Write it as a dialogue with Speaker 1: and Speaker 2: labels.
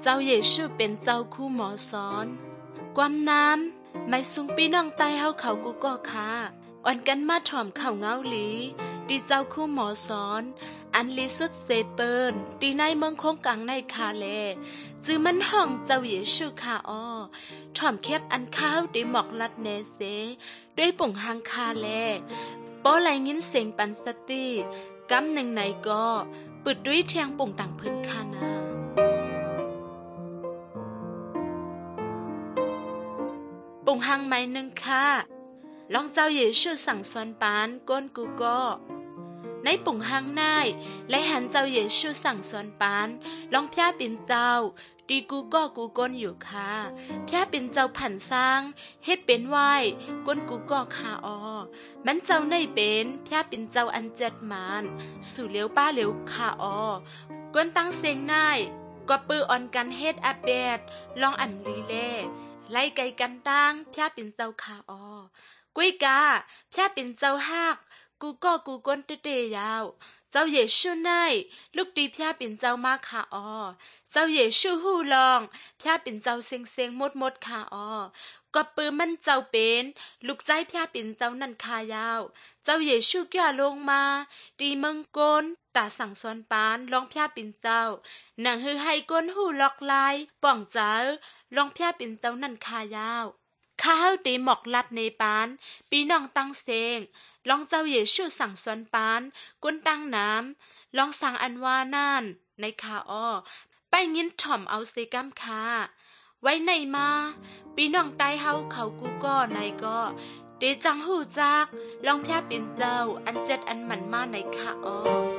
Speaker 1: จ้าเยซูเป็นเจ้าคู่หมอสอนความน้ำไม่สุงปีน้องไตเฮาเขากูก็ค่ะอ่อนกันมาถ่อมเข่าเงาหลีดีเจ้าคู่หมอสอนอันลีสุดเซเปิลตีในเมืองคงกังในคาเลจือมันห้องเจ้าเยซูค่ะอ้อถ่อมแคบอันข้าวได้หมอกลัดเนเซด้วยปุ่งหางคาเลป้อไหลยินเสียงปันสติกำหนึ่งไหนก็ปิดด้วยเทียงปุ่งต่างพื้นคานาปุ่งหางไม้หนึ่งค่ะลองเจ้าเยซูสั่งสอนปานก้นกูก็ในปุ่งหางนายและหันเจ้าเยซูสั่งสอนปานลองพระเป็นเจ้าดีกูก็กูก้นอยู่ค่ะพระเป็นเจ้าผันสร้างเฮ็ดเป็นไหวก้นกูก็คาออมันเจ้าในเป็นพระเป็นเจ้าอันเจ็ดมานสู่เลี้ยวป้าเลี้ยวคาออก้นตั้งเสียงนายก็ปื้ออ่อนกันเฮ็ดอาเบดลองอ่ำลีเล่ไล่ไกลกันตั้งพระเป็นเจ้าคาออกุ้ยกาพระเป็นเจ้าฮักกูก็กูก้นเตะยาวเจ้าเยซูไนลูกดีพระเป็นเจ้ามาคาออเจ้าเยซูฮู้ลองพระเป็นเจ้าเซ็งมดคาออก็ปื้มมันเจ้าเป็นลูกใจพระเป็นเจ้านั่นคายาวเจ้าเยซูแก่ลงมาดีเมืองก้นตาสั่งสอนปานลองพระเป็นเจ้าหนังฮือให้ก้นหูล็อกลายป่องเจ้าลองพระเป็นเจ้านั่นคายาวข้าเฮาตีหมอกลัดในปานปีน้องตั้งเซงลองเจ้าเยซูสั่งสอนปานก้นตั้งน้ำลองสั่งอันว่าน่านในคาอ้อไปยินถ่อมเอาเซกัมคาไว้ในมาปีน้องไตเฮาเขากูก็ในก็เดจังหูจักลองพระเป็นเจ้าอันเจ็ดอันหมันมาในคาอ้อ